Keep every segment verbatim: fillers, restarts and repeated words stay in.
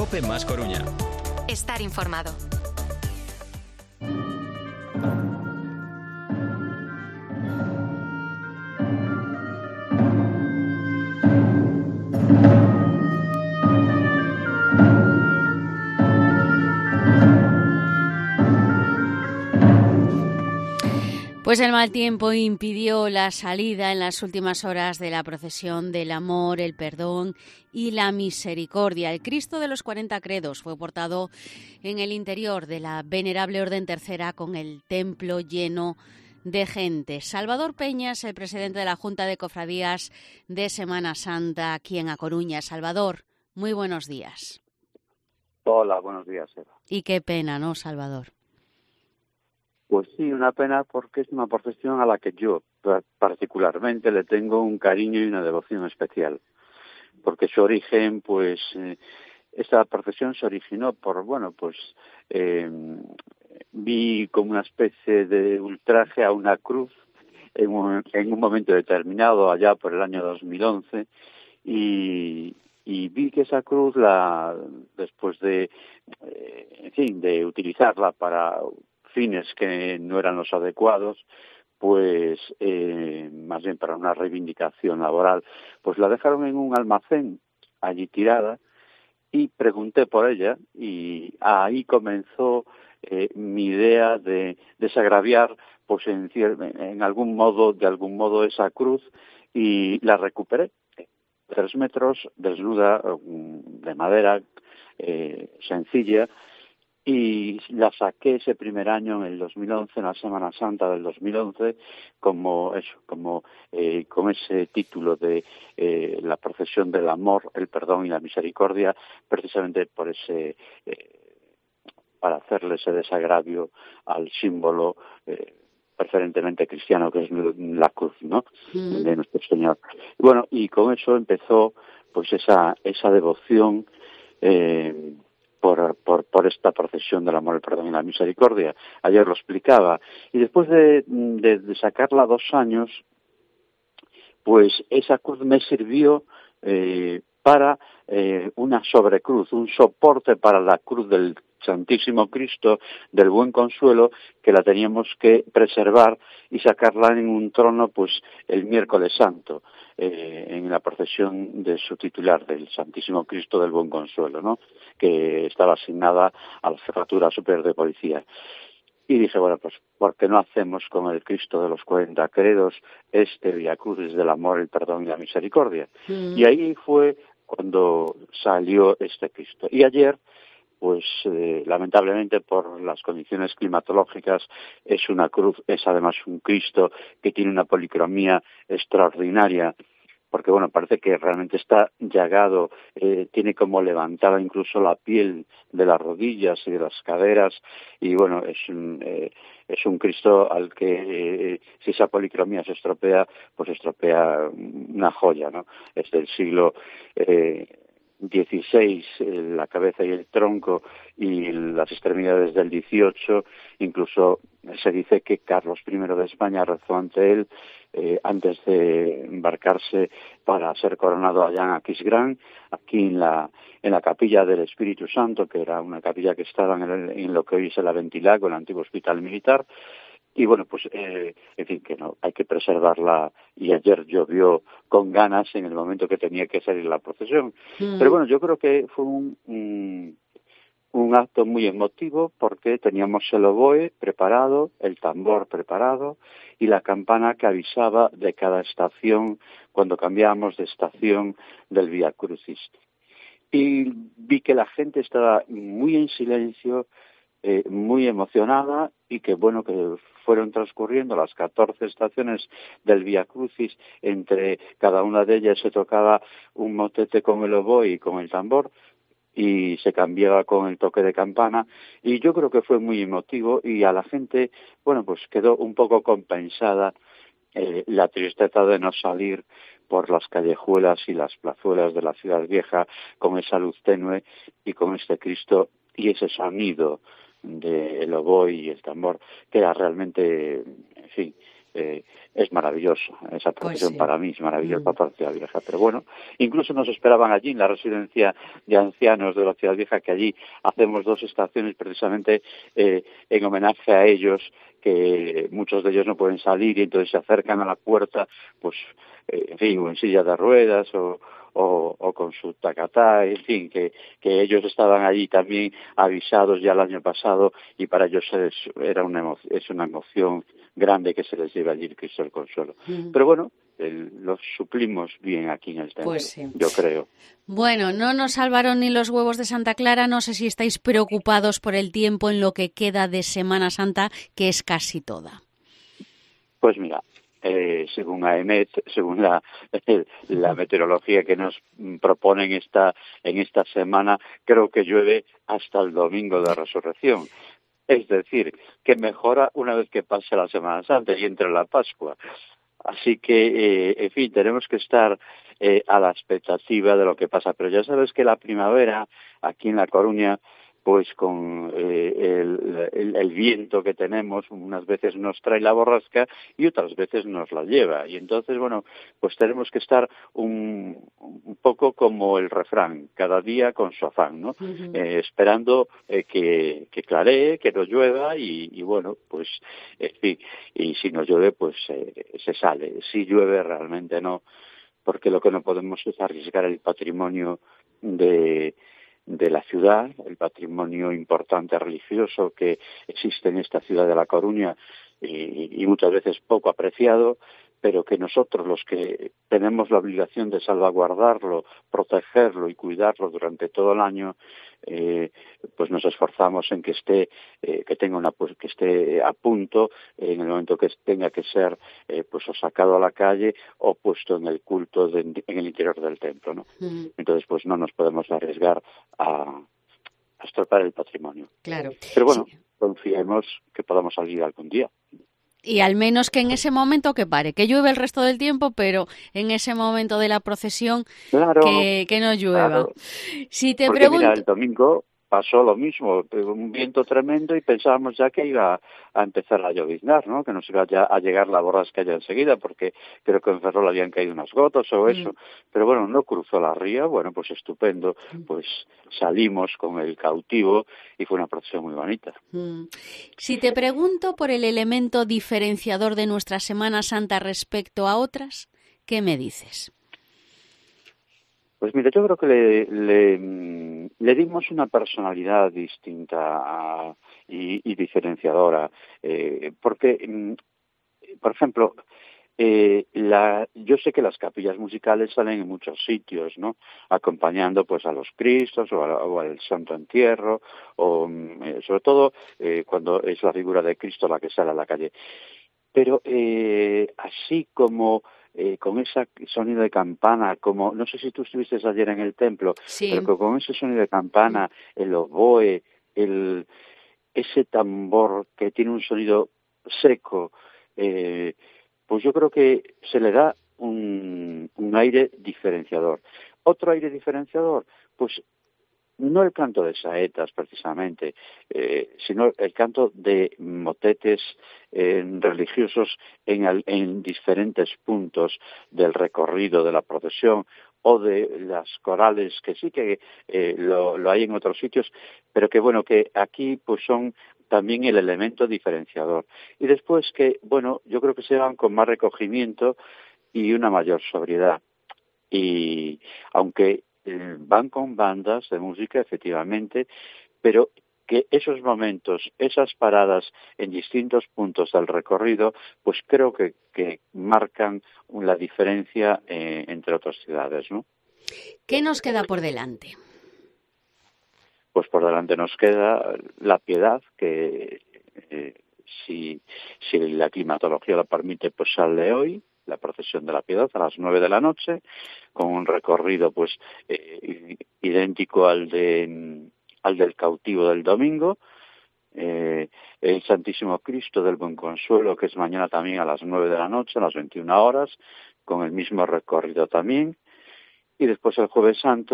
COPE más Coruña. Estar informado. Pues el mal tiempo impidió la salida en las últimas horas de la procesión del amor, el perdón y la misericordia. El Cristo de los cuarenta credos fue portado en el interior de la Venerable Orden Tercera con el templo lleno de gente. Salvador Peñas, el presidente de la Junta de Cofradías de Semana Santa aquí en A Coruña. Salvador, muy buenos días. Hola, buenos días, Eva. Y qué pena, ¿no, Salvador? Pues sí, una pena porque es una procesión a la que yo particularmente le tengo un cariño y una devoción especial. Porque su origen, pues, eh, esta procesión se originó por, bueno, pues, eh, vi como una especie de ultraje a una cruz en un, en un momento determinado, allá por el año dos mil once, y, y vi que esa cruz, la después de, eh, en fin, de utilizarla para fines que no eran los adecuados, pues eh, más bien para una reivindicación laboral, pues la dejaron en un almacén allí tirada y pregunté por ella y ahí comenzó eh, mi idea de desagraviar pues en, en algún modo, de algún modo esa cruz y la recuperé. Tres metros, desnuda, de madera, eh, sencilla, y la saqué ese primer año, en el dos mil once, en la Semana Santa del dos mil once, como eso, como eh, con ese título de eh, la procesión del amor, el perdón y la misericordia, precisamente por ese, eh, para hacerle ese desagravio al símbolo eh, preferentemente cristiano, que es la cruz, ¿no?, mm. de nuestro Señor. Y bueno, y con eso empezó pues esa esa devoción eh, Por, por, por esta procesión del amor, el perdón y la misericordia. Ayer lo explicaba. Y después de, de, de sacarla dos años, pues esa cruz me sirvió eh, para eh, una sobrecruz, un soporte para la cruz del Santísimo Cristo del Buen Consuelo, que la teníamos que preservar y sacarla en un trono pues el miércoles santo, eh, en la procesión de su titular, del Santísimo Cristo del Buen Consuelo, ¿no?, que estaba asignada a la Jefatura Superior de Policía. Y dije, bueno, pues, ¿por qué no hacemos con el Cristo de los cuarenta credos este Vía Crucis del amor, el perdón y la misericordia? Mm. Y ahí fue cuando salió este Cristo. Y ayer, pues eh, lamentablemente por las condiciones climatológicas, es una cruz, es además un Cristo que tiene una policromía extraordinaria, porque bueno, parece que realmente está llagado, eh, tiene como levantada incluso la piel de las rodillas y de las caderas, y bueno, es un, eh, es un Cristo al que eh, si esa policromía se estropea, pues estropea una joya, ¿no? Es del siglo eh, dieciséis, eh, la cabeza y el tronco, y las extremidades del dieciocho, incluso se dice que Carlos primero de España rezó ante él eh, antes de embarcarse para ser coronado allá en Aquisgrán, aquí en la en la capilla del Espíritu Santo, que era una capilla que estaba en, el, en lo que hoy es el Aventilago, el antiguo hospital militar. Y bueno, pues, eh, en fin, que no, hay que preservarla, y ayer llovió con ganas en el momento que tenía que salir la procesión. Mm. Pero bueno, yo creo que fue un, un, un acto muy emotivo, porque teníamos el oboe preparado, el tambor preparado, y la campana que avisaba de cada estación, cuando cambiábamos de estación del Vía Crucis. Y vi que la gente estaba muy en silencio, Eh, muy emocionada, y que bueno, que fueron transcurriendo las catorce estaciones del Vía Crucis. Entre cada una de ellas se tocaba un motete con el oboe y con el tambor, y se cambiaba con el toque de campana, y yo creo que fue muy emotivo, y a la gente, bueno, pues quedó un poco compensada eh, la tristeza de no salir por las callejuelas y las plazuelas de la ciudad vieja con esa luz tenue y con este Cristo y ese sonido del oboe y el tambor, que era realmente, en fin, eh, es maravilloso. Esa procesión Pues sí. para mí es maravillosa Mm. para Ciudad Vieja. Pero bueno, incluso nos esperaban allí en la residencia de ancianos de la Ciudad Vieja, que allí hacemos dos estaciones precisamente eh, en homenaje a ellos, que muchos de ellos no pueden salir y entonces se acercan a la puerta, pues, eh, en fin, o en silla de ruedas o, o, o con su tacatá, en fin, que, que ellos estaban allí también avisados ya el año pasado y para ellos es, era una emo, es una emoción grande que se les lleve allí el Cristo del Consuelo. Mm. Pero bueno, el, los suplimos bien aquí en el templo, Pues sí. yo creo. Bueno, no nos salvaron ni los huevos de Santa Clara. No sé si estáis preocupados por el tiempo en lo que queda de Semana Santa, que es casi toda. Pues mira, eh, según A E M E T, según la, la meteorología que nos proponen esta, en esta semana, creo que llueve hasta el domingo de Resurrección. Es decir, que mejora una vez que pase la Semana Santa y entre la Pascua. Así que, eh, en fin, tenemos que estar eh, a la expectativa de lo que pasa. Pero ya sabes que la primavera, aquí en La Coruña, pues con eh, el, el, el viento que tenemos, unas veces nos trae la borrasca y otras veces nos la lleva. Y entonces, bueno, pues tenemos que estar un, un poco como el refrán, cada día con su afán, ¿no? Uh-huh. Eh, esperando eh, que, que claree, que no llueva y, y bueno, pues, en fin, y si no llueve, pues eh, se sale. Si llueve, realmente no, porque lo que no podemos es arriesgar el patrimonio de de la ciudad, el patrimonio importante religioso que existe en esta ciudad de La Coruña y, y muchas veces poco apreciado, pero que nosotros, los que tenemos la obligación de salvaguardarlo, protegerlo y cuidarlo durante todo el año, eh, pues nos esforzamos en que esté, eh, que tenga una, pues que esté a punto en el momento que tenga que ser, eh, pues o sacado a la calle o puesto en el culto de, en el interior del templo, ¿no? Uh-huh. Entonces, pues no nos podemos arriesgar a, a estropear el patrimonio. Claro. Pero bueno, sí. Confiemos que podamos salir algún día. Y al menos que en ese momento que pare, que llueve el resto del tiempo, pero en ese momento de la procesión claro, que, que no llueva. Claro. Si te Porque pregunto... mira, el domingo pasó lo mismo, un viento tremendo y pensábamos ya que iba a empezar a lloviznar, ¿no? Que nos iba ya a llegar la borrasca ya enseguida, porque creo que en Ferrol habían caído unas gotas o eso. Mm. Pero bueno, no cruzó la ría, bueno, pues estupendo, pues salimos con el cautivo y fue una procesión muy bonita. Mm. Si te pregunto por el elemento diferenciador de nuestra Semana Santa respecto a otras, ¿qué me dices? Pues mira, yo creo que le, le, le dimos una personalidad distinta a, y, y diferenciadora, eh, porque, por ejemplo, eh, la, yo sé que las capillas musicales salen en muchos sitios, ¿no? Acompañando pues a los Cristos o, a, o al Santo Entierro, o eh, sobre todo eh, cuando es la figura de Cristo la que sale a la calle. Pero eh, así como eh, con ese sonido de campana, como no sé si tú estuviste ayer en el templo, sí. pero con ese sonido de campana, el oboe, el, ese tambor que tiene un sonido seco, eh, pues yo creo que se le da un, un aire diferenciador. Otro aire diferenciador, pues no el canto de saetas precisamente, eh, sino el canto de motetes eh, religiosos en, el, en diferentes puntos del recorrido de la procesión o de las corales, que sí que eh, lo, lo hay en otros sitios, pero que bueno, que aquí pues son también el elemento diferenciador. Y después que, bueno, yo creo que se van con más recogimiento y una mayor sobriedad. Y aunque eh, van con bandas de música, efectivamente, pero que esos momentos, esas paradas en distintos puntos del recorrido, pues creo que, que marcan la diferencia eh, entre otras ciudades, ¿no? ¿Qué nos queda por delante? Pues por delante nos queda la Piedad, que eh, si, si la climatología lo permite, pues sale hoy, la procesión de la Piedad a las nueve de la noche, con un recorrido pues eh, idéntico al de al del cautivo del domingo, eh, el Santísimo Cristo del Buen Consuelo, que es mañana también a las nueve de la noche, a las veintiuna horas, con el mismo recorrido también, y después el Jueves Santo,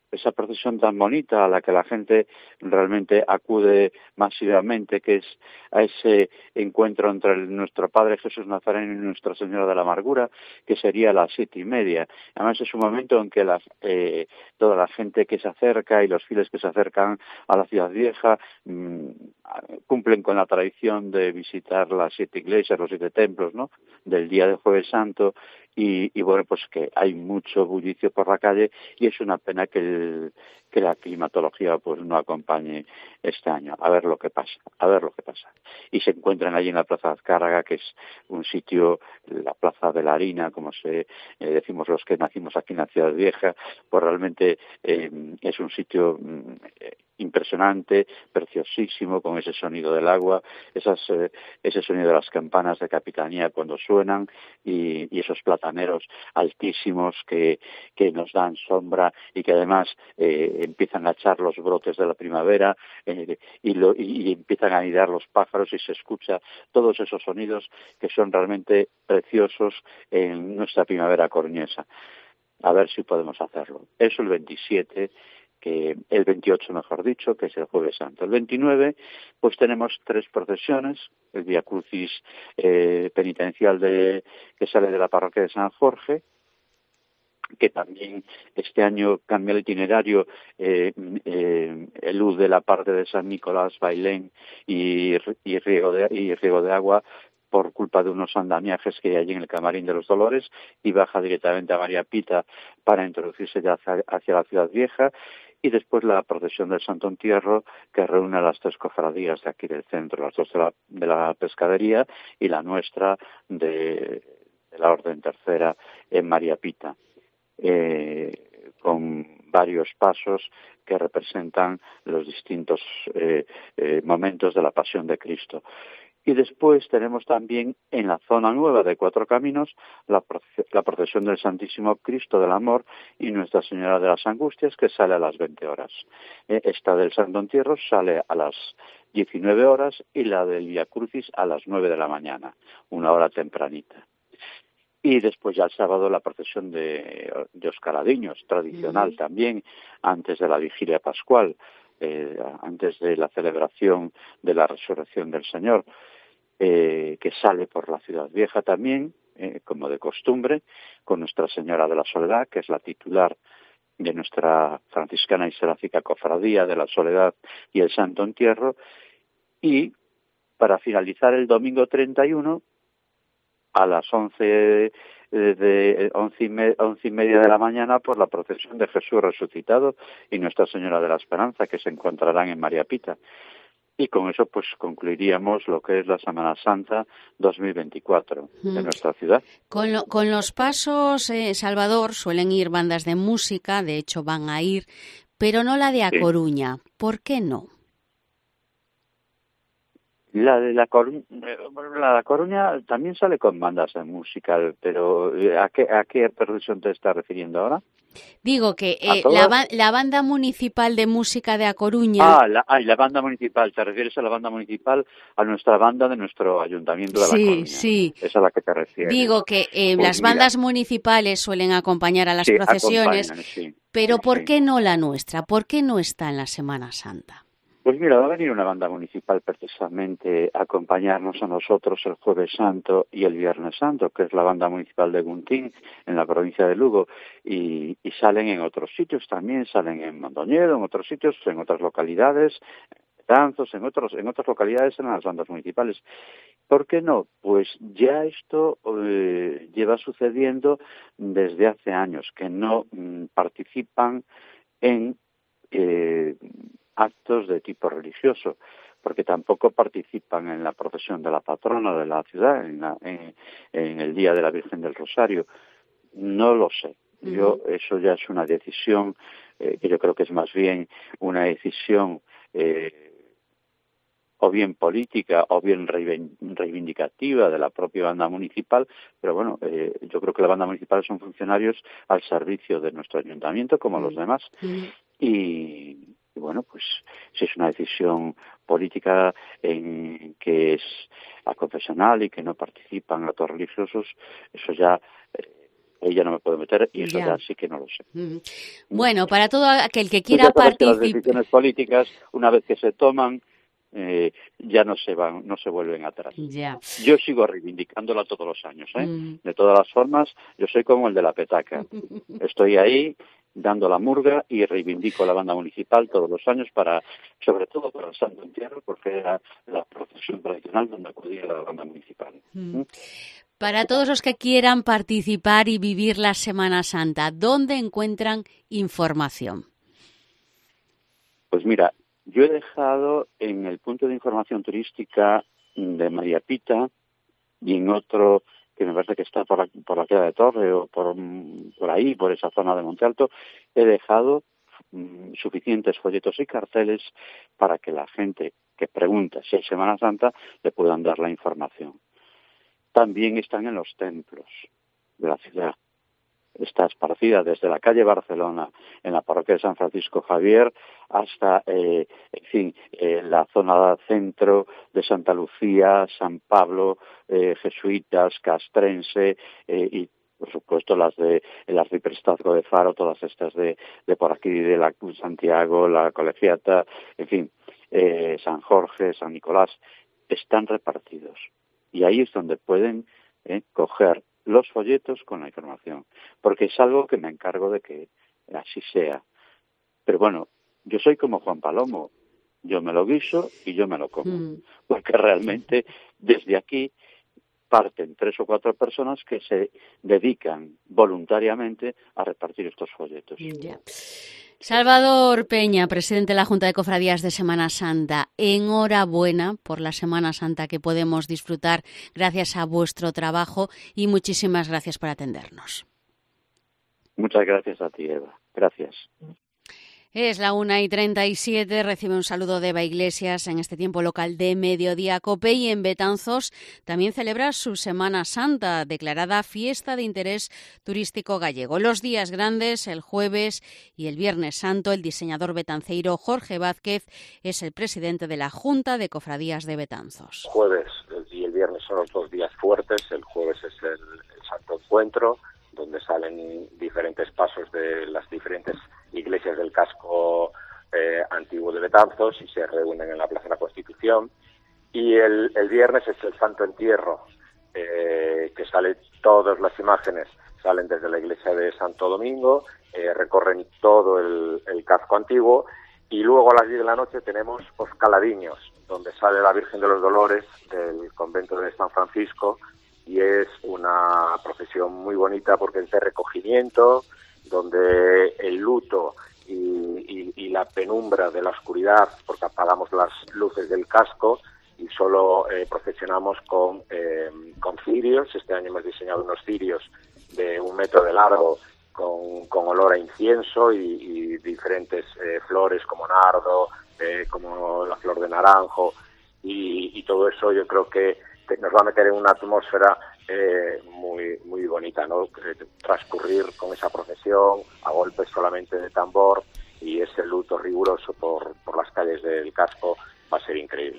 esa procesión tan bonita a la que la gente realmente acude masivamente, que es a ese encuentro entre el, nuestro Padre Jesús Nazareno y Nuestra Señora de la Amargura, que sería a las siete y media. Además es un momento en que la, eh, toda la gente que se acerca y los fieles que se acercan a la Ciudad Vieja mmm, cumplen con la tradición de visitar las siete iglesias, los siete templos, ¿no?, del día de Jueves Santo. Y, y bueno, pues que hay mucho bullicio por la calle y es una pena que, el, que la climatología pues no acompañe este año. A ver lo que pasa, a ver lo que pasa. Y se encuentran allí en la Plaza de Azcárraga, que es un sitio, la Plaza de la Harina, como se eh, decimos los que nacimos aquí en la Ciudad Vieja, pues realmente eh, es un sitio eh, impresionante, preciosísimo, con ese sonido del agua, esas, eh, ese sonido de las campanas de capitanía cuando suenan y, y esos plataneros altísimos que, que nos dan sombra y que además eh, empiezan a echar los brotes de la primavera eh, y, lo, y, y empiezan a anidar los pájaros y se escucha todos esos sonidos que son realmente preciosos en nuestra primavera coruñesa. A ver si podemos hacerlo. Eso el veintisiete, que el veintiocho mejor dicho, que es el Jueves Santo. El veintinueve, pues tenemos tres procesiones, el Vía Crucis eh, penitencial de, que sale de la parroquia de San Jorge, que también este año cambia el itinerario, eh, eh, elude de la parte de San Nicolás, Bailén y, y, Riego de, y Riego de Agua, por culpa de unos andamiajes que hay allí en el Camarín de los Dolores, y baja directamente a María Pita para introducirse ya hacia, hacia la Ciudad Vieja, y después la procesión del Santo Entierro, que reúne a las tres cofradías de aquí del centro, las dos de la, de la Pescadería y la nuestra de, de la Orden Tercera en María Pita, eh, con varios pasos que representan los distintos eh, eh, momentos de la Pasión de Cristo. Y después tenemos también en la zona nueva de Cuatro Caminos la, la procesión del Santísimo Cristo del Amor y Nuestra Señora de las Angustias, que sale a las veinte horas. Eh, esta del Santo Entierro sale a las diecinueve horas y la del Vía Crucis a las nueve de la mañana, una hora tempranita. Y después ya el sábado la procesión de, de Oscaradiños, tradicional mm. también, antes de la vigilia pascual, eh, antes de la celebración de la resurrección del Señor, eh, que sale por la Ciudad Vieja también, eh, como de costumbre, con Nuestra Señora de la Soledad, que es la titular de nuestra franciscana y seráfica cofradía de la Soledad y el Santo Entierro, y para finalizar el domingo treinta y uno, a las once de, de once, y me, once y media de la mañana, por la procesión de Jesús resucitado y Nuestra Señora de la Esperanza, que se encontrarán en María Pita. Y con eso pues concluiríamos lo que es la Semana Santa dos mil veinticuatro mm. de nuestra ciudad. Con, lo, con los pasos, eh, Salvador, suelen ir bandas de música, de hecho van a ir, pero no la de A sí. Coruña. ¿Por qué no? La de la Coruña, la de Coruña también sale con bandas de música, pero ¿a qué, a qué procesión te estás refiriendo ahora? Digo que eh, la, ba- la banda municipal de música de A Coruña... Ah, la, ay, la banda municipal, ¿te refieres a la banda municipal, a nuestra banda de nuestro ayuntamiento de sí, La Coruña? Sí, sí. Es a la que te refieres. Digo que eh, pues las mira, bandas municipales suelen acompañar a las sí, procesiones, sí, pero sí, ¿por sí. qué no la nuestra? ¿Por qué no está en la Semana Santa? Pues mira, va a venir una banda municipal precisamente a acompañarnos a nosotros el Jueves Santo y el Viernes Santo, que es la banda municipal de Guntín, en la provincia de Lugo, y, y salen en otros sitios también, salen en Mondoñedo, en otros sitios, en otras localidades, Danzos, en otros, en otras localidades en las bandas municipales. ¿Por qué no? Pues ya esto eh, lleva sucediendo desde hace años, que no mm, participan en eh, actos de tipo religioso, porque tampoco participan en la procesión de la patrona de la ciudad, en, la, en, en el Día de la Virgen del Rosario. No lo sé. Yo, uh-huh. Eso ya es una decisión eh, que yo creo que es más bien una decisión eh, o bien política o bien reivindicativa de la propia banda municipal, pero bueno, eh, yo creo que la banda municipal son funcionarios al servicio de nuestro ayuntamiento, como uh-huh. los demás, uh-huh. y... Y bueno, pues si es una decisión política en que es aconfesional y que no participan actos religiosos, eso ya eh, Ahí ya no me puedo meter y eso Ya. ya sí que no lo sé. Mm. Bueno, para todo aquel que Tú quiera ya sabes que las participar... decisiones políticas, una vez que se toman, eh, ya no se van, no se vuelven atrás. Ya. Yo sigo reivindicándola todos los años, ¿eh? Mm. De todas las formas, yo soy como el de la petaca. Estoy ahí dando la murga y reivindico la banda municipal todos los años para, sobre todo para el Santo Entierro, porque era la procesión tradicional donde acudía la banda municipal. Mm. Para todos los que quieran participar y vivir la Semana Santa, ¿dónde encuentran información? Pues mira, yo he dejado en el punto de información turística de María Pita y en otro que me parece que está por la, por la queda de Torre o por, por ahí, por esa zona de Monte Alto, he dejado mm, suficientes folletos y carteles para que la gente que pregunta si hay Semana Santa le puedan dar la información. También están en los templos de la ciudad. Está esparcida desde la calle Barcelona, en la parroquia de San Francisco Javier, hasta, eh, en fin, eh, la zona centro de Santa Lucía, San Pablo, eh, Jesuitas, Castrense, eh, y por supuesto las de el Arciprestazgo de Faro, todas estas de, de por aquí, de la Santiago, la Colegiata, en fin, eh, San Jorge, San Nicolás, están repartidos. Y ahí es donde pueden eh, coger los folletos con la información, porque es algo que me encargo de que así sea. Pero bueno, yo soy como Juan Palomo, yo me lo guiso y yo me lo como, mm. porque realmente desde aquí parten tres o cuatro personas que se dedican voluntariamente a repartir estos folletos. Yeah. Salvador Peña, presidente de la Junta de Cofradías de Semana Santa, enhorabuena por la Semana Santa que podemos disfrutar gracias a vuestro trabajo y muchísimas gracias por atendernos. Muchas gracias a ti, Eva. Gracias. Es la una y treinta y siete, recibe un saludo de Eva Iglesias en este tiempo local de Mediodía Cope y en Betanzos también celebra su Semana Santa, declarada fiesta de interés turístico gallego. Los días grandes, el jueves y el viernes santo, el diseñador betanceiro Jorge Vázquez es el presidente de la Junta de Cofradías de Betanzos. El jueves y el viernes son los dos días fuertes, el jueves es el, el Santo Encuentro, donde salen diferentes pasos de las diferentes iglesias del casco eh, antiguo de Betanzos y se reúnen en la Plaza de la Constitución. Y el, el viernes es el Santo Entierro, eh, que salen todas las imágenes, salen desde la iglesia de Santo Domingo, eh, recorren todo el, el casco antiguo y luego a las diez de la noche tenemos Os Caladiños, donde sale la Virgen de los Dolores del convento de San Francisco. Y es una procesión muy bonita porque es de recogimiento, donde el luto y, y, y la penumbra de la oscuridad, porque apagamos las luces del casco y solo eh, procesionamos con, eh, con cirios. Este año hemos diseñado unos cirios de un metro de largo con, con olor a incienso y, y diferentes eh, flores como nardo, eh, como la flor de naranjo y, y todo eso yo creo que nos va a meter en una atmósfera eh, muy muy bonita, ¿no? Transcurrir con esa procesión a golpes solamente de tambor y ese luto riguroso por, por las calles del casco va a ser increíble.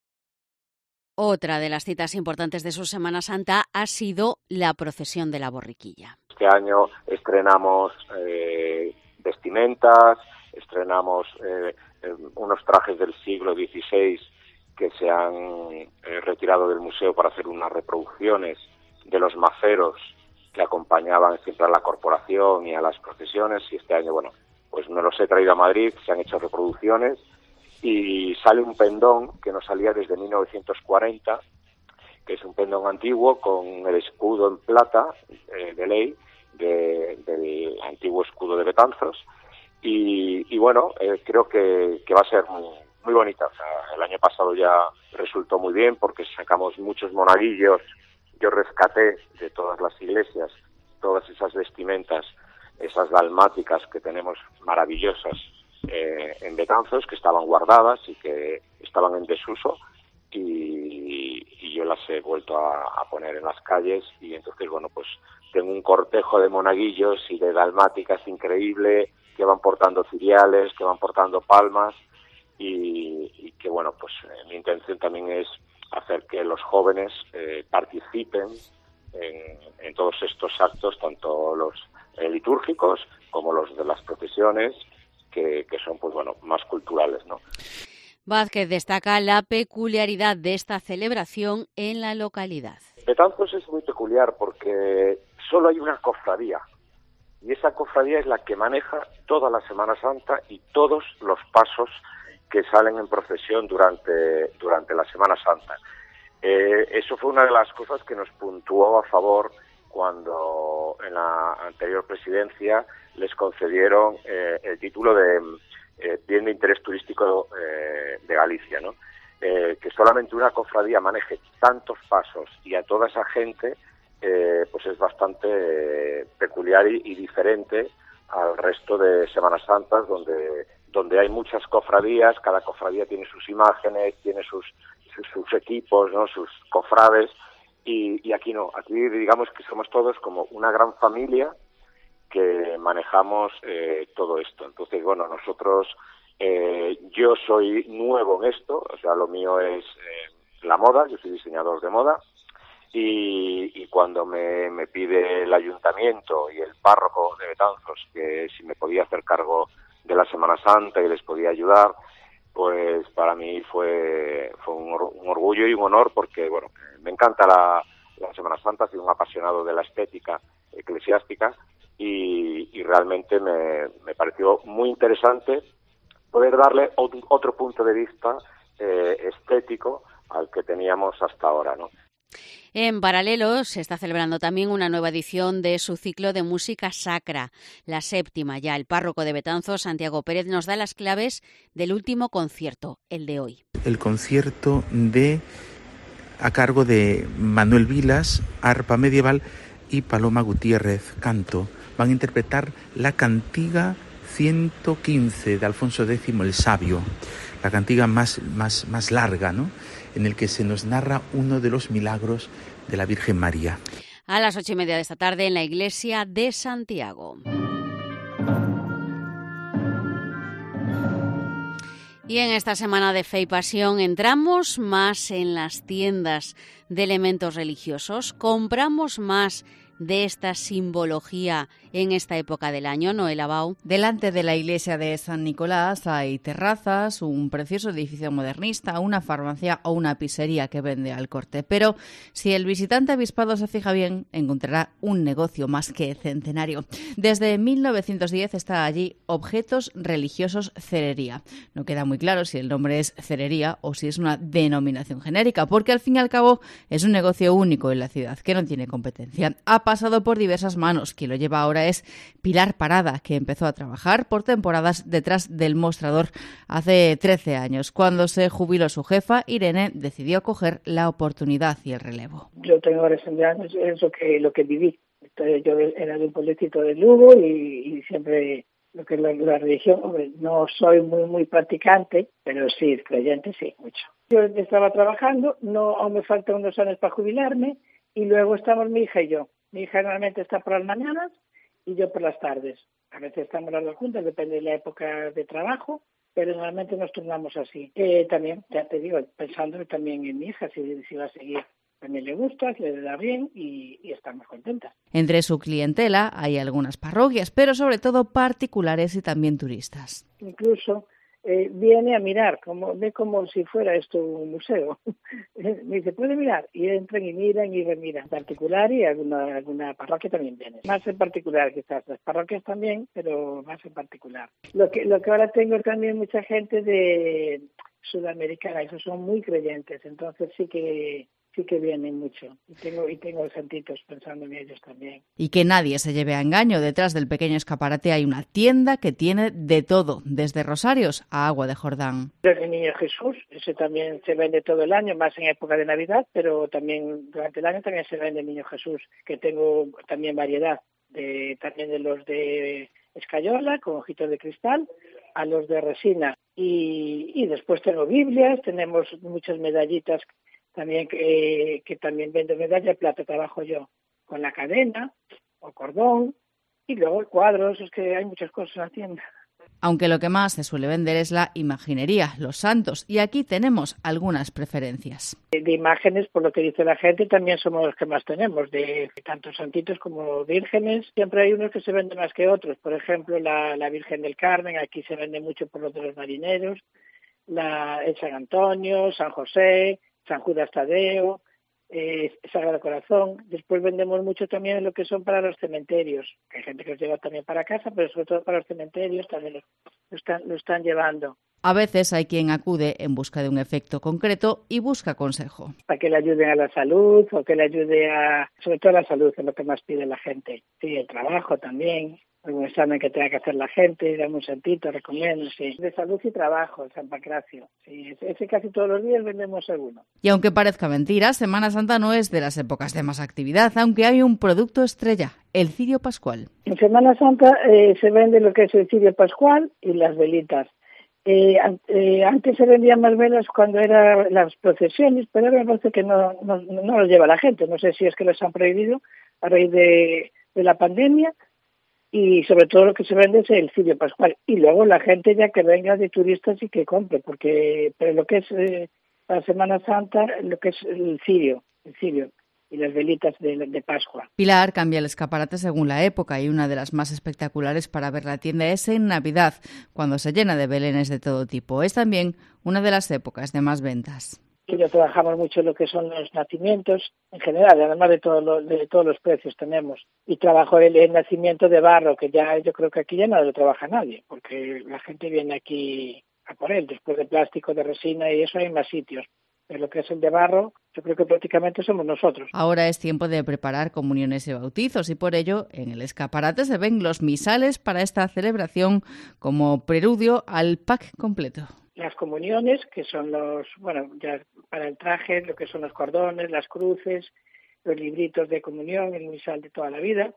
Otra de las citas importantes de su Semana Santa ha sido la procesión de la borriquilla. Este año estrenamos eh, vestimentas, estrenamos eh, eh, unos trajes del siglo dieciséis que se han eh, retirado del museo para hacer unas reproducciones de los maceros que acompañaban siempre a la corporación y a las procesiones, y este año, bueno, pues me los he traído a Madrid, se han hecho reproducciones, y sale un pendón que no salía desde mil novecientos cuarenta, que es un pendón antiguo con el escudo en plata eh, de ley de, del antiguo escudo de Betanzos, y, y bueno, eh, creo que, que va a ser muy, muy bonita. O sea, el año pasado ya resultó muy bien porque sacamos muchos monaguillos. Yo rescaté de todas las iglesias todas esas vestimentas, esas dalmáticas que tenemos maravillosas eh, en Betanzos, que estaban guardadas y que estaban en desuso, y, y yo las he vuelto a, a poner en las calles, y entonces, bueno, pues tengo un cortejo de monaguillos y de dalmáticas increíble, que van portando ciriales, que van portando palmas, y, y que, bueno, pues eh, mi intención también es hacer que los jóvenes eh, participen en, en todos estos actos, tanto los eh, litúrgicos como los de las procesiones, que, que son, pues bueno, más culturales, ¿no? Vázquez destaca la peculiaridad de esta celebración en la localidad. Betanzos es muy peculiar porque solo hay una cofradía, y esa cofradía es la que maneja toda la Semana Santa y todos los pasos que salen en procesión durante, durante la Semana Santa. Eh, eso fue una de las cosas que nos puntuó a favor cuando en la anterior presidencia les concedieron eh, el título de eh, bien de interés turístico eh, de Galicia, ¿no? Eh, que solamente una cofradía maneje tantos pasos y a toda esa gente, eh, pues es bastante eh, peculiar y, y diferente al resto de Semanas Santas, donde donde hay muchas cofradías, cada cofradía tiene sus imágenes, tiene sus sus, sus equipos, ¿no? Sus cofrades, y, y aquí no, aquí digamos que somos todos como una gran familia que manejamos eh, todo esto. Entonces, bueno, nosotros, eh, yo soy nuevo en esto, o sea, lo mío es eh, la moda, yo soy diseñador de moda, y, y cuando me, me pide el ayuntamiento y el párroco de Betanzos que si me podía hacer cargo de la Semana Santa y les podía ayudar, pues para mí fue, fue un, or, un orgullo y un honor, porque, bueno, me encanta la, la Semana Santa, soy un apasionado de la estética eclesiástica, y, y realmente me, me pareció muy interesante poder darle otro, otro punto de vista eh, estético al que teníamos hasta ahora, ¿no? En paralelo, se está celebrando también una nueva edición de su ciclo de música sacra, la séptima ya. El párroco de Betanzos, Santiago Pérez, nos da las claves del último concierto, el de hoy. El concierto de a cargo de Manuel Vilas, arpa medieval, y Paloma Gutiérrez, canto. Van a interpretar la cantiga ciento quince de Alfonso X el Sabio, la cantiga más, más, más larga, ¿no?, en el que se nos narra uno de los milagros de la Virgen María. A las ocho y media de esta tarde en la iglesia de Santiago. Y en esta semana de Fe y Pasión entramos más en las tiendas de elementos religiosos, compramos más de esta simbología en esta época del año, Noela Bau. Delante de la iglesia de San Nicolás hay terrazas, un precioso edificio modernista, una farmacia o una pizzería que vende al corte. Pero si el visitante avispado se fija bien, encontrará un negocio más que centenario. Desde mil novecientos diez está allí Objetos Religiosos Cerería. No queda muy claro si el nombre es cerería o si es una denominación genérica, porque al fin y al cabo es un negocio único en la ciudad que no tiene competencia. Ha pasado por diversas manos. Quien lo lleva ahora es Pilar Parada, que empezó a trabajar por temporadas detrás del mostrador hace trece años. Cuando se jubiló su jefa, Irene decidió coger la oportunidad y el relevo. Yo tengo ahora sesenta años, es lo que, lo que viví. Entonces, yo era de un pueblecito de Lugo y, y siempre lo que es la, la religión, hombre, no soy muy muy practicante, pero sí, creyente sí, mucho. Yo estaba trabajando, no aún me faltan unos años para jubilarme, y luego estamos mi hija y yo. Mi hija normalmente está por las mañanas y yo por las tardes. A veces estamos las dos juntas, depende de la época de trabajo, pero normalmente nos turnamos así. Eh, también, ya te digo, pensando también en mi hija, si, si va a seguir. También le gusta, le da bien y, y estamos contentas. Entre su clientela hay algunas parroquias, pero sobre todo particulares y también turistas. Incluso eh, viene a mirar, como ve como si fuera esto un museo. Me dice, ¿puede mirar? Y entran y miran y remiran. En particular, y alguna, alguna parroquia también viene. Más en particular, quizás las parroquias también, pero más en particular. Lo que, lo que ahora tengo también mucha gente de sudamericana, esos son muy creyentes, entonces sí que... sí que vienen mucho, y tengo y tengo santitos pensando en ellos también. Y que nadie se lleve a engaño, detrás del pequeño escaparate hay una tienda que tiene de todo, desde rosarios a agua de Jordán. El Niño Jesús, ese también se vende todo el año, más en época de Navidad, pero también durante el año también se vende el Niño Jesús, que tengo también variedad, de también de los de escayola, con ojitos de cristal, a los de resina, y, y después tengo Biblias, tenemos muchas medallitas también que, que también vendo medalla de plata, trabajo yo con la cadena o cordón, y luego cuadros, es que hay muchas cosas en la tienda. aunque lo que más se suele vender es la imaginería, los santos, y aquí tenemos algunas preferencias. De imágenes, por lo que dice la gente, también somos los que más tenemos, de tanto santitos como vírgenes. Siempre hay unos que se venden más que otros, por ejemplo, la, la Virgen del Carmen, aquí se vende mucho por lo de los marineros, la, el San Antonio, San José, San Judas Tadeo, eh, Sagrado Corazón. Después vendemos mucho también lo que son para los cementerios, que hay gente que los lleva también para casa, pero sobre todo para los cementerios también lo, lo, están, lo están llevando. A veces hay quien acude en busca de un efecto concreto y busca consejo. Para que le ayuden a la salud o que le ayude a, sobre todo a la salud, es lo que más pide la gente. Sí, el trabajo también. Algún examen que tenga que hacer la gente, dame un santito, recomiendo, sí. De salud y trabajo, el San Pancracio. Sí, ese casi todos los días vendemos alguno. Y aunque parezca mentira, Semana Santa no es de las épocas de más actividad, aunque hay un producto estrella, el cirio pascual. En Semana Santa eh, se vende lo que es el cirio pascual y las velitas. Eh, eh, antes se vendían más velas cuando eran las procesiones, pero ahora me parece que no, no, no lo lleva la gente. No sé si es que los han prohibido a raíz de, de la pandemia. Y sobre todo lo que se vende es el cirio pascual. Y luego la gente ya que venga de turistas y que compre, porque pero lo que es eh, la Semana Santa, lo que es el cirio, el cirio y las velitas de, de Pascua. Pilar cambia el escaparate según la época y una de las más espectaculares para ver la tienda es en Navidad, cuando se llena de belenes de todo tipo. Es también una de las épocas de más ventas. Y ya trabajamos mucho en lo que son los nacimientos en general, además de, todo lo, de todos los precios tenemos. Y trabajo el, el nacimiento de barro, que ya yo creo que aquí ya no lo trabaja nadie, porque la gente viene aquí a por él, después de plástico, de resina y eso hay más sitios. Pero lo que es el de barro, yo creo que prácticamente somos nosotros. Ahora es tiempo de preparar comuniones y bautizos y por ello en el escaparate se ven los misales para esta celebración como preludio al pack completo. Las comuniones, que son los, bueno, ya para el traje, lo que son los cordones, las cruces, los libritos de comunión, el misal de toda la vida.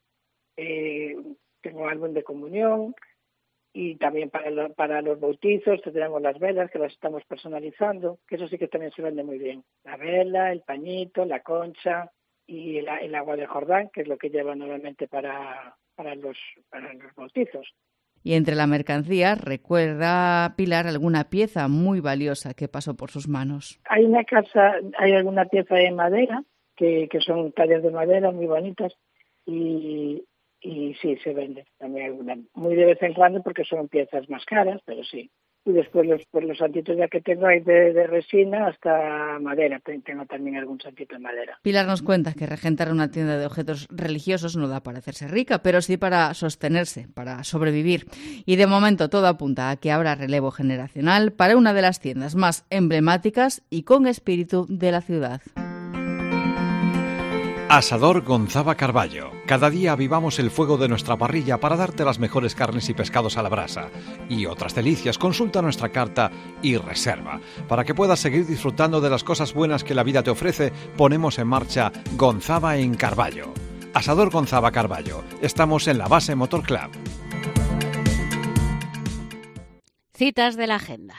Eh, tengo álbum de comunión y también para, lo, para los bautizos tenemos las velas que las estamos personalizando, que eso sí que también se vende muy bien. La vela, el pañito, la concha y el, el agua de Jordán, que es lo que llevan normalmente para, para, los, para los bautizos. Y entre la mercancía, recuerda Pilar alguna pieza muy valiosa que pasó por sus manos. Hay una casa, hay alguna pieza de madera, que, que son tallas de madera muy bonitas, y, y sí, se vende también alguna. Muy de vez en cuando porque son piezas más caras, pero sí. Y después los, pues los santitos ya que tengo hay de, de resina hasta madera. Tengo también algún santito de madera. Pilar nos cuenta que regentar una tienda de objetos religiosos no da para hacerse rica, pero sí para sostenerse, para sobrevivir. Y de momento todo apunta a que habrá relevo generacional para una de las tiendas más emblemáticas y con espíritu de la ciudad. Asador Gonzava Carballo. Cada día avivamos el fuego de nuestra parrilla para darte las mejores carnes y pescados a la brasa. Y otras delicias, consulta nuestra carta y reserva. Para que puedas seguir disfrutando de las cosas buenas que la vida te ofrece, ponemos en marcha Gonzava en Carballo. Asador Gonzava Carballo. Estamos en la base Motor Club. Citas de la agenda.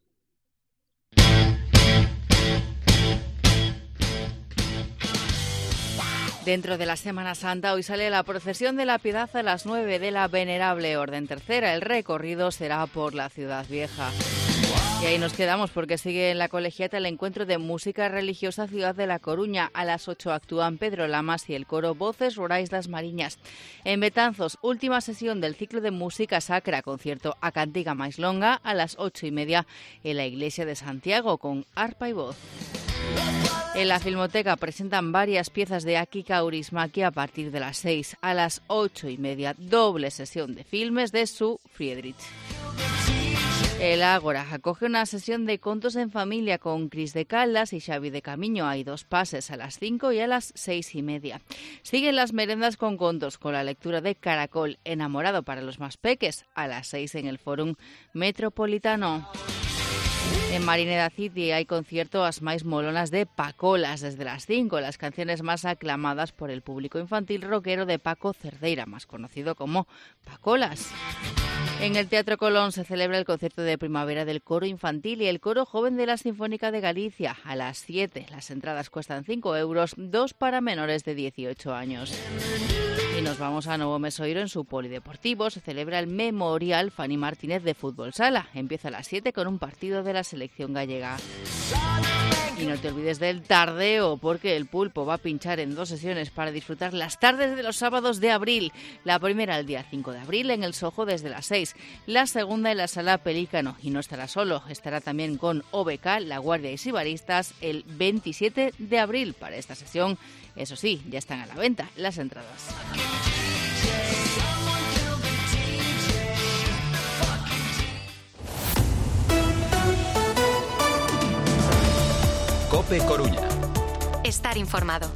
Dentro de la Semana Santa, hoy sale la procesión de la Piedad a las nueve de la Venerable Orden Tercera. El recorrido será por la Ciudad Vieja. Y ahí nos quedamos porque sigue en la Colegiata el encuentro de música religiosa Ciudad de La Coruña. A las ocho actúan Pedro Lamas y el coro Voces Rurais das Mariñas. En Betanzos, última sesión del ciclo de música sacra, concierto a cantiga máis longa a las ocho y media en la Iglesia de Santiago con arpa y voz. En la Filmoteca presentan varias piezas de Aki Kaurismäki a partir de las seis. A las ocho y media, doble sesión de filmes de Su Friedrich. El Ágora acoge una sesión de contos en familia con Cris de Caldas y Xavi de Camiño. Hay dos pases a las cinco y a las seis y media. Siguen las merendas con contos con la lectura de Caracol, enamorado para los más peques, a las seis en el Fórum Metropolitano. En Marineda City hay concierto As Máis Molonas de Pacolas desde las cinco, las canciones más aclamadas por el público infantil rockero de Paco Cerdeira, más conocido como Pacolas. En el Teatro Colón se celebra el concierto de primavera del coro infantil y el coro joven de la Sinfónica de Galicia a las siete. Las entradas cuestan cinco euros, dos para menores de dieciocho años. Y nos vamos a Novo Mesoiro. En su polideportivo se celebra el Memorial Fanny Martínez de Fútbol Sala. Empieza a las siete con un partido de la selección gallega. Y no te olvides del tardeo, porque el Pulpo va a pinchar en dos sesiones para disfrutar las tardes de los sábados de abril. La primera el día cinco de abril en el Soho desde las seis. La segunda en la Sala Pelícano. Y no estará solo, estará también con O B K, La Guardia y Sibaristas el veintisiete de abril. Para esta sesión, eso sí, ya están a la venta las entradas. COPE Coruña. Estar informado.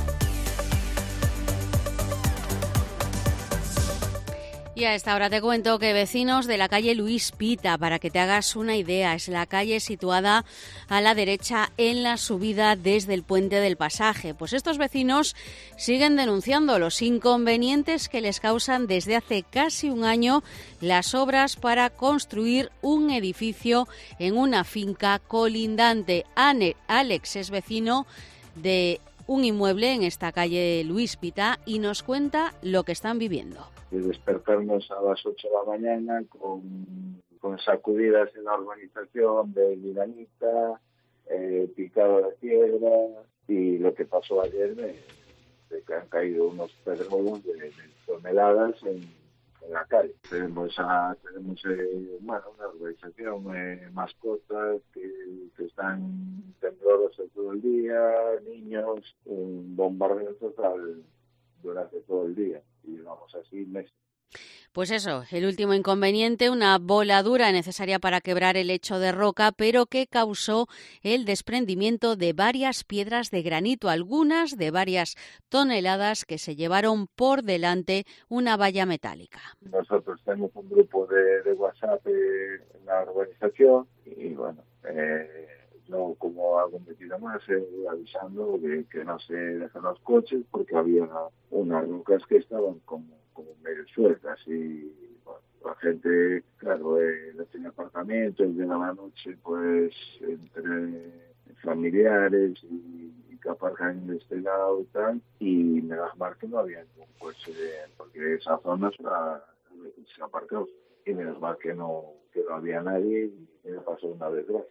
Y a esta hora te cuento que vecinos de la calle Luis Pita, para que te hagas una idea, es la calle situada a la derecha en la subida desde el Puente del Pasaje. Pues estos vecinos siguen denunciando los inconvenientes que les causan desde hace casi un año las obras para construir un edificio en una finca colindante. Alex es vecino de un inmueble en esta calle Luis Pita y nos cuenta lo que están viviendo. De despertarnos a las ocho de la mañana con, con sacudidas en la urbanización de granita, eh, picado de piedra, y lo que pasó ayer de, de que han caído unos pedregos de, de toneladas en, en la calle. Tenemos, a, tenemos eh, bueno, una urbanización, eh, mascotas que, que están temblorosas todo el día, niños, un bombardeo total durante todo el día. Y llevamos así meses. Pues eso, el último inconveniente, una voladura necesaria para quebrar el lecho de roca, pero que causó el desprendimiento de varias piedras de granito, algunas de varias toneladas que se llevaron por delante una valla metálica. Nosotros tenemos un grupo de, de WhatsApp en la urbanización y bueno, eh, no como algo metido más, eh, avisando que, que no se dejan los coches porque había unas rocas que estaban como, como medio sueltas y bueno, la gente, claro, eh, no tiene apartamento, y llega la noche pues entre familiares y, y que aparcan en este lado y tal, y menos mal que no había ningún coche de, porque esa zona se ha, se ha aparcado y menos mal que no, que no había nadie y me pasó una desgracia.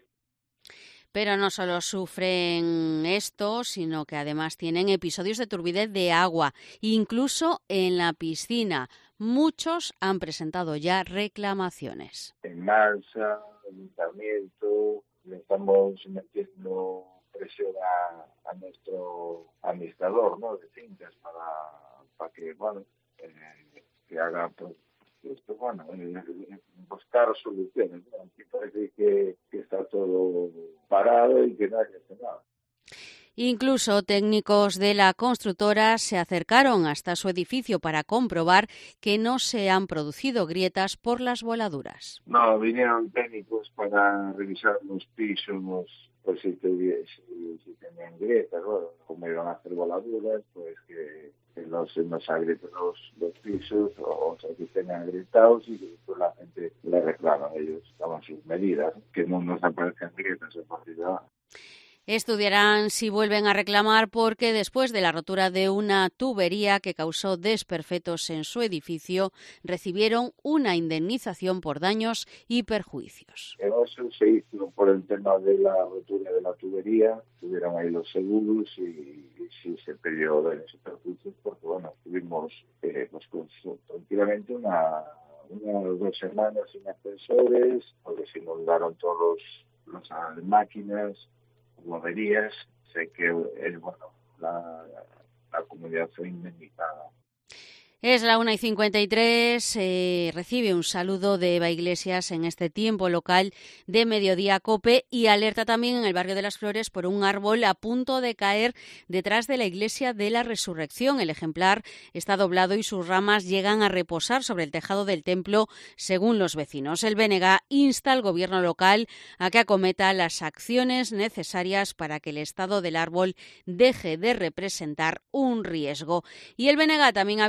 Pero no solo sufren esto, sino que además tienen episodios de turbidez de agua, incluso en la piscina. Muchos han presentado ya reclamaciones. En Malsa, ayuntamiento, le estamos metiendo presión a, a nuestro administrador, ¿no?, de fincas para, para que, bueno, eh, que haga pues, esto, bueno, eh, buscar soluciones, ¿no? Aquí parece que, que está todo parado y que nadie hace nada. Incluso técnicos de la constructora se acercaron hasta su edificio para comprobar que no se han producido grietas por las voladuras. No, vinieron técnicos para revisar los pisos, pues si, si, si tenían grietas, bueno, como iban a hacer voladuras, pues que, que no se nos agrieten los, los pisos, o, o sea, que tenían agrietados y pues la gente le reclama, ellos toman sus medidas, que no nos aparezcan grietas a partir de ahora. Estudiarán si vuelven a reclamar porque después de la rotura de una tubería que causó desperfectos en su edificio, recibieron una indemnización por daños y perjuicios. Eso se hizo por el tema de la rotura de la tubería, tuvieron ahí los seguros y, y sí se pidió daños y perjuicios porque, bueno, tuvimos eh, pues, pues, tranquilamente una, una o dos semanas sin ascensores, porque se inundaron todos los, las máquinas, guarderías, sé que eh, bueno, la, la comunidad fue indemnizada. Es la una y cincuenta y tres, eh, recibe un saludo de Eva Iglesias en este tiempo local de Mediodía COPE y alerta también en el barrio de Las Flores por un árbol a punto de caer detrás de la Iglesia de la Resurrección. El ejemplar está doblado y sus ramas llegan a reposar sobre el tejado del templo, según los vecinos. El B N G insta al gobierno local a que acometa las acciones necesarias para que el estado del árbol deje de representar un riesgo. Y el B N G también ha visto ya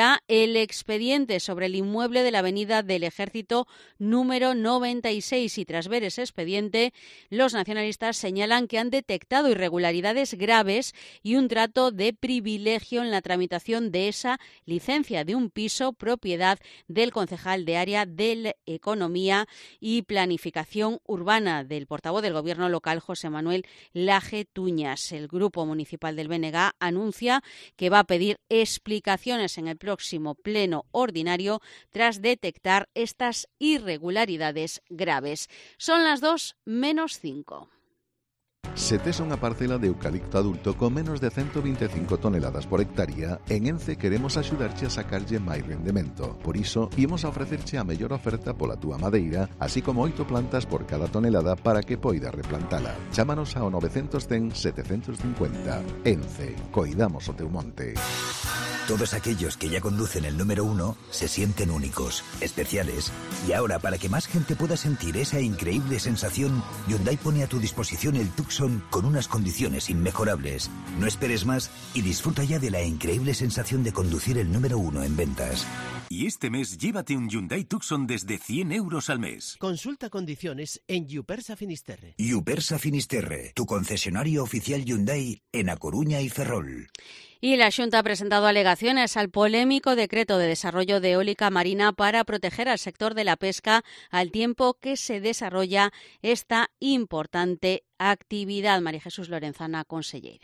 ya el expediente sobre el inmueble de la Avenida del Ejército número noventa y seis y tras ver ese expediente, los nacionalistas señalan que han detectado irregularidades graves y un trato de privilegio en la tramitación de esa licencia de un piso propiedad del concejal de área de Economía y Planificación Urbana, del portavoz del Gobierno local, José Manuel Laje Tuñas. El Grupo Municipal del B N G anuncia que va a pedir explicaciones en el próximo pleno ordinario tras detectar estas irregularidades graves. Son las dos menos cinco. Se tes unha parcela de eucalipto adulto con menos de ciento veinticinco toneladas por hectárea, en Ence queremos axudarche a sacarlle máis rendemento. Por iso, imos a ofrecerche a mellor oferta pola túa madeira, así como oito plantas por cada tonelada para que poida replantala. Chámanos ao novecientos cen setecentos cincuenta. Ence, coidamos o teu monte. Todos aquellos que ya conducen el número uno se sienten únicos, especiales. Y ahora, para que más gente pueda sentir esa increíble sensación, Hyundai pone a tu disposición el Tucson con unas condiciones inmejorables. No esperes más y disfruta ya de la increíble sensación de conducir el número uno en ventas. Y este mes llévate un Hyundai Tucson desde cien euros al mes. Consulta condiciones en Yupersa Finisterre. Yupersa Finisterre, tu concesionario oficial Hyundai en A Coruña y Ferrol. Y la Xunta ha presentado alegaciones al polémico decreto de desarrollo de eólica marina para proteger al sector de la pesca al tiempo que se desarrolla esta importante actividad. María Jesús Lorenzana, consellera.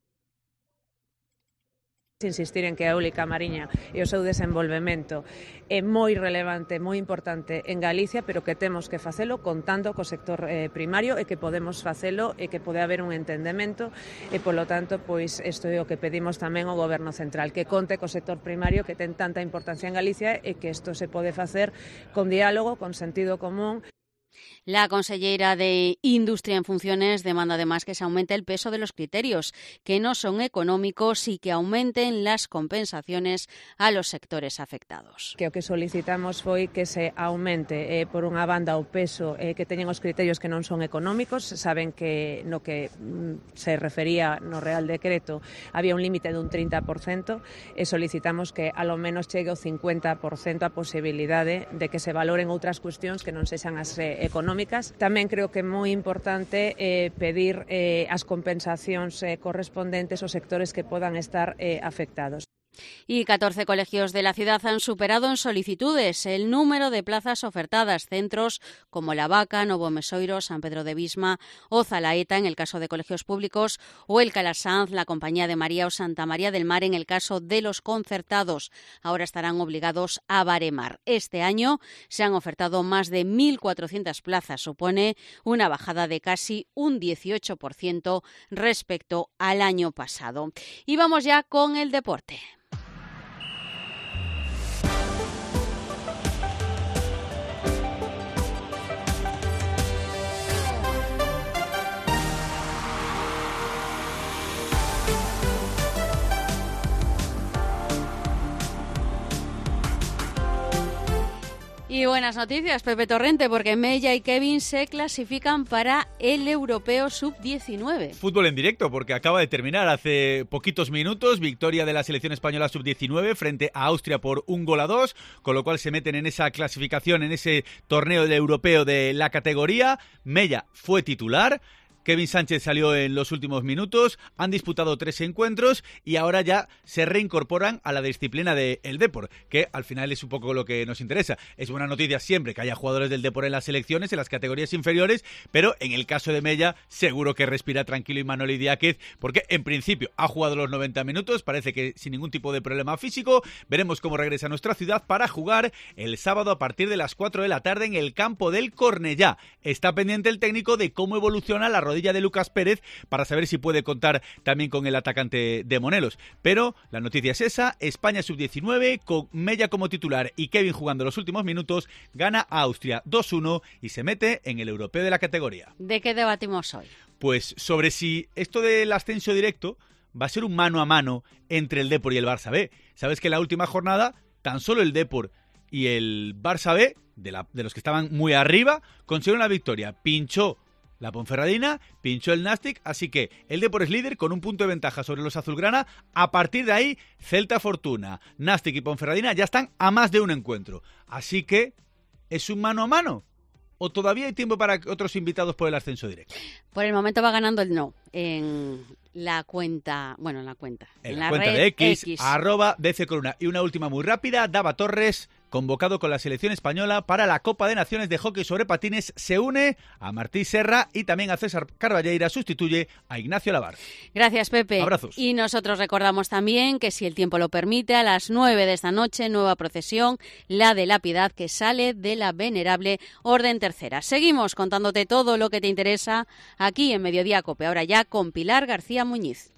Insistir en que a eólica mariña e o seu desenvolvemento é moi relevante, moi importante en Galicia, pero que temos que facelo contando co sector eh, primario e que podemos facelo e que pode haber un entendemento e, polo tanto, pois isto é o que pedimos tamén ao Goberno Central, que conte co sector primario que ten tanta importancia en Galicia e que isto se pode facer con diálogo, con sentido común. La consellera de Industria en funciones demanda además que se aumente el peso de los criterios, que no son económicos y que aumenten las compensaciones a los sectores afectados. Que o que solicitamos foi que se aumente eh, por unha banda o peso eh, que teñen os criterios que non son económicos. Saben que no que mm, se refería no Real Decreto había un límite dun trinta por cento e solicitamos que a lo menos chegue ao cincuenta por cento a posibilidade de que se valoren outras cuestións que non sexan as eh, económicas. Tamén creo que é moi importante eh, pedir eh, as compensacións eh, correspondentes aos sectores que podan estar eh, afectados. Y catorce colegios de la ciudad han superado en solicitudes el número de plazas ofertadas. Centros como La Vaca, Novo Mesoiro, San Pedro de Visma o Zalaeta en el caso de colegios públicos, o el Calasanz, la Compañía de María o Santa María del Mar en el caso de los concertados. Ahora estarán obligados a baremar. Este año se han ofertado más de mil cuatrocientas plazas. Supone una bajada de casi un dieciocho por ciento respecto al año pasado. Y vamos ya con el deporte. Y buenas noticias, Pepe Torrente, porque Mella y Kevin se clasifican para el Europeo sub diecinueve. Fútbol en directo, porque acaba de terminar hace poquitos minutos, victoria de la selección española sub diecinueve frente a Austria por un gol a dos, con lo cual se meten en esa clasificación, en ese torneo del europeo de la categoría. Mella fue titular. Kevin Sánchez salió en los últimos minutos, han disputado tres encuentros y ahora ya se reincorporan a la disciplina del Depor, que al final es un poco lo que nos interesa. Es buena noticia siempre que haya jugadores del Depor en las selecciones, en las categorías inferiores, pero en el caso de Mella seguro que respira tranquilo Imanol Idiáquez, porque en principio ha jugado los noventa minutos, parece que sin ningún tipo de problema físico. Veremos cómo regresa a nuestra ciudad para jugar el sábado a partir de las cuatro de la tarde en el campo del Cornellá. Está pendiente el técnico de cómo evoluciona la rodilla de Lucas Pérez para saber si puede contar también con el atacante de Monelos. Pero la noticia es esa: España sub diecinueve con Mella como titular y Kevin jugando los últimos minutos, gana a Austria dos uno y se mete en el europeo de la categoría. ¿De qué debatimos hoy? Pues sobre si esto del ascenso directo va a ser un mano a mano entre el Depor y el Barça B. Sabes que en la última jornada tan solo el Depor y el Barça B, de, la, de los que estaban muy arriba, consiguieron la victoria. Pinchó La Ponferradina pinchó el Nàstic, así que el Depor es líder con un punto de ventaja sobre los azulgrana. A partir de ahí, Celta Fortuna, Nàstic y Ponferradina ya están a más de un encuentro. Así que es un mano a mano. ¿O todavía hay tiempo para otros invitados por el ascenso directo? Por el momento va ganando el no en la cuenta, bueno, en la cuenta. En, en la, la cuenta red de X, X. arroba D C Coruna. Y una última muy rápida, Dava Torres, convocado con la selección española para la Copa de Naciones de Hockey sobre Patines, se une a Martí Serra y también a César Carballeira, sustituye a Ignacio Lavar. Gracias, Pepe. Abrazos. Y nosotros recordamos también que, si el tiempo lo permite, a las nueve de esta noche, nueva procesión, la de la Piedad, que sale de la Venerable Orden Tercera. Seguimos contándote todo lo que te interesa aquí en Mediodía Cope, ahora ya con Pilar García Muñiz.